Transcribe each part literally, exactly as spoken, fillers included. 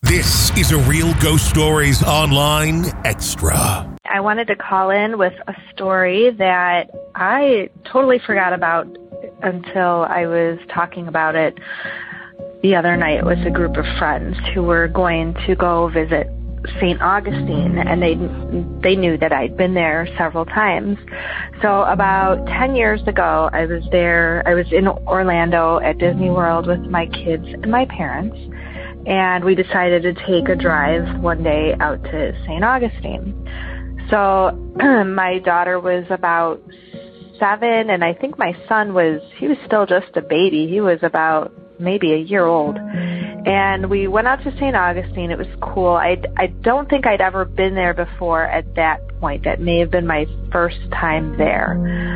This is a Real Ghost Stories Online Extra. I wanted to call in with a story that I totally forgot about until I was talking about it the other night with a group of friends who were going to go visit Saint Augustine, and they they knew that I'd been there several times. So about ten years ago, I was there. I was in Orlando at Disney World with my kids and my parents, and we decided to take a drive one day out to Saint Augustine. So my daughter was about seven, and I think my son was, he was still just a baby. He was about maybe a year old. And we went out to Saint Augustine. It was cool. I, I don't think I'd ever been there before at that point. That may have been my first time there.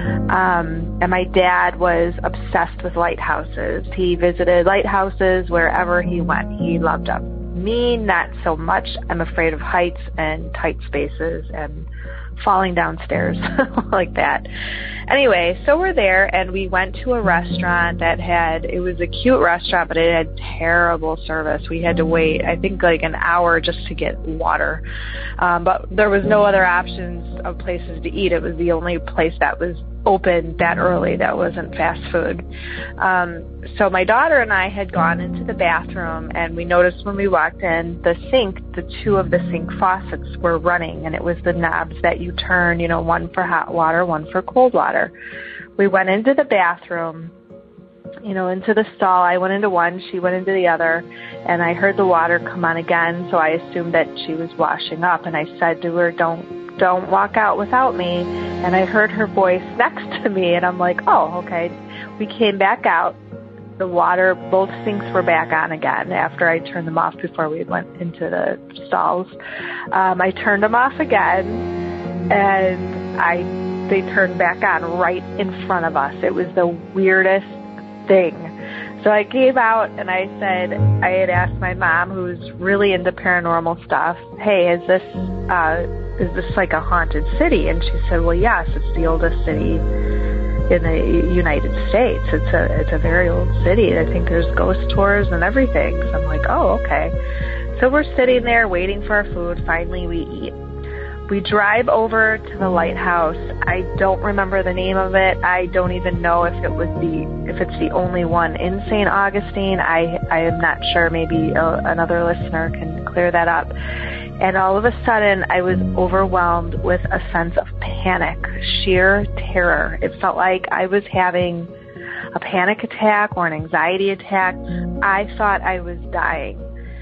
Um, and my dad was obsessed with lighthouses. He visited lighthouses wherever he went. He loved them. Me, not so much. I'm afraid of heights and tight spaces and falling downstairs like that. Anyway, so we're there, and we went to a restaurant that had, it was a cute restaurant, but it had terrible service. We had to wait, I think, like an hour just to get water. Um, but there was no other options of places to eat. It was the only place that was open that early that wasn't fast food. Um, so my daughter and I had gone into the bathroom, and we noticed when we walked in, the sink, the two of the sink faucets were running, and it was the knobs that you turn, you know, one for hot water, one for cold water. We went into the bathroom, you know, into the stall. I went into one, she went into the other, and I heard the water come on again, so I assumed that she was washing up, and I said to her, don't don't walk out without me. And I heard her voice next to me, and I'm like, oh, okay. We came back out. The water, both sinks were back on again after I turned them off before we went into the stalls. Um, I turned them off again, and I they turned back on right in front of us. It was the weirdest thing. So I came out, and I said, I had asked my mom, who's really into paranormal stuff, hey, is this uh, is this like a haunted city? And she said, well, yes, it's the oldest city in the United States. It's a it's a very old city. I think there's ghost tours and everything. So I'm like, oh, okay. So we're sitting there waiting for our food. Finally, we eat. We drive over to the lighthouse. I don't remember the name of it. I don't even know if it was the if it's the only one in Saint Augustine. I I am not sure. Maybe a, another listener can clear that up. And all of a sudden, I was overwhelmed with a sense of panic, sheer terror. It felt like I was having a panic attack or an anxiety attack. I thought I was dying.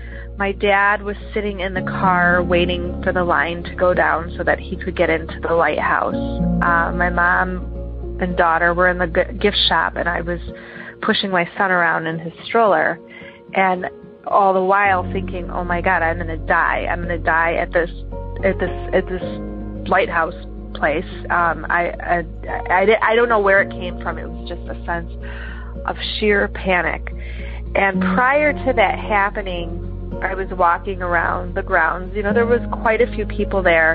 My dad was sitting in the car waiting for the line to go down so that he could get into the lighthouse. Uh, my mom and daughter were in the g- gift shop, and I was pushing my son around in his stroller, and all the while thinking, oh my God, I'm going to die. I'm going to die at this at this at this lighthouse place. Um, I, I, I, I don't know where it came from. It was just a sense of sheer panic. And prior to that happening, I was walking around the grounds. You know, there was quite a few people there,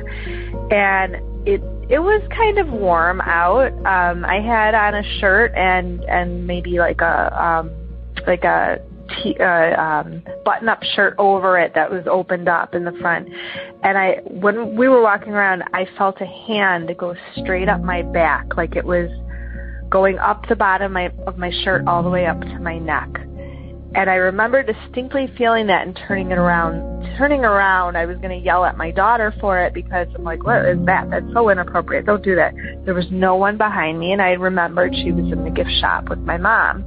and it it was kind of warm out. Um, I had on a shirt and and maybe like a um, like a t- uh, um, button-up shirt over it that was opened up in the front. And I when we were walking around, I felt a hand go straight up my back, like it was going up the bottom of my, of my shirt all the way up to my neck. And I remember distinctly feeling that and turning it around. Turning around, I was going to yell at my daughter for it because I'm like, what is that? That's so inappropriate. Don't do that. There was no one behind me, and I remembered she was in the gift shop with my mom.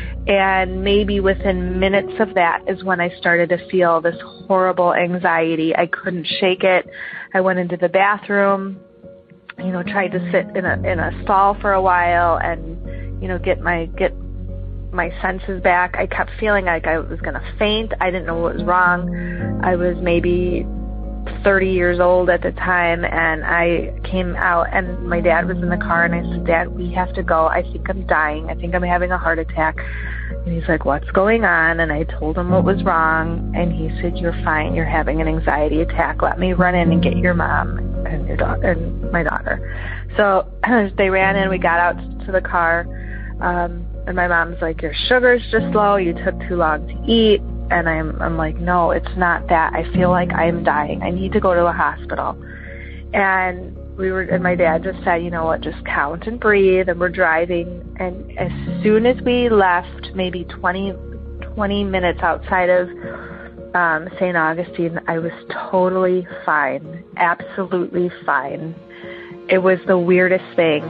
And maybe within minutes of that is when I started to feel this horrible anxiety. I couldn't shake it. I went into the bathroom, you know, tried to sit in a in a stall for a while and, you know, get my get my senses back. I kept feeling like I was going to faint. I didn't know what was wrong. I was maybe thirty years old at the time, and I came out, and my dad was in the car, and I said, Dad, we have to go. I think I'm dying. I think I'm having a heart attack. And he's like, what's going on? And I told him what was wrong, and he said, you're fine. You're having an anxiety attack. Let me run in and get your mom and your daughter and my daughter. So they ran in. We got out to the car, um, and my mom's like, your sugar's just low. You took too long to eat. and I'm I'm like, no, it's not that. I feel like I'm dying. I need to go to a hospital. And we were, and my dad just said, you know what, just count and breathe. And we're driving. And as soon as we left, maybe twenty, twenty minutes outside of um, Saint Augustine, I was totally fine, absolutely fine. It was the weirdest thing.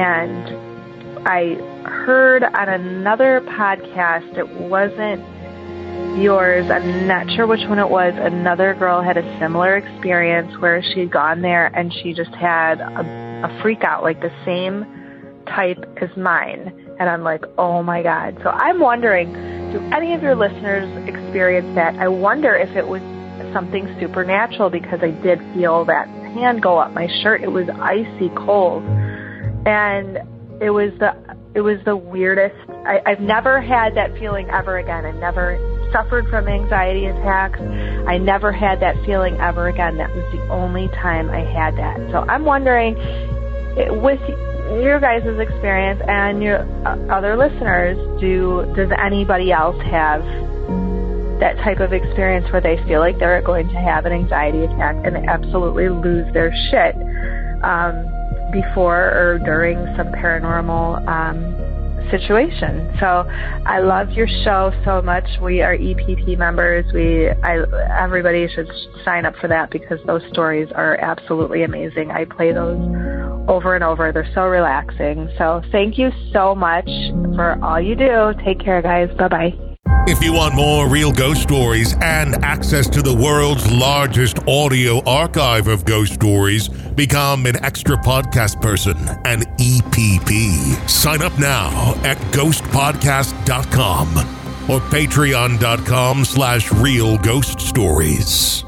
And I heard on another podcast, it wasn't yours, I'm not sure which one it was, another girl had a similar experience where she'd gone there and she just had a, a freak out, like the same type as mine. And I'm like, oh my God. So I'm wondering, do any of your listeners experience that? I wonder if it was something supernatural, because I did feel that hand go up my shirt. It was icy cold. And it was the it was the weirdest. I, I've never had that feeling ever again. I never suffered from anxiety attacks. I never had that feeling ever again. That was the only time I had that. So I'm wondering, with your guys' experience and your other listeners, do does anybody else have that type of experience where they feel like they're going to have an anxiety attack and they absolutely lose their shit um, before or during some paranormal um, situation? So I love your show so much. We are E P P members. We, I, everybody should sign up for that, because those stories are absolutely amazing. I play those over and over. They're so relaxing. So thank you so much for all you do. Take care, guys. Bye-bye. If you want more real ghost stories and access to the world's largest audio archive of ghost stories, become an extra podcast person, an E P P. Sign up now at ghost podcast dot com or patreon dot com slash real ghost stories.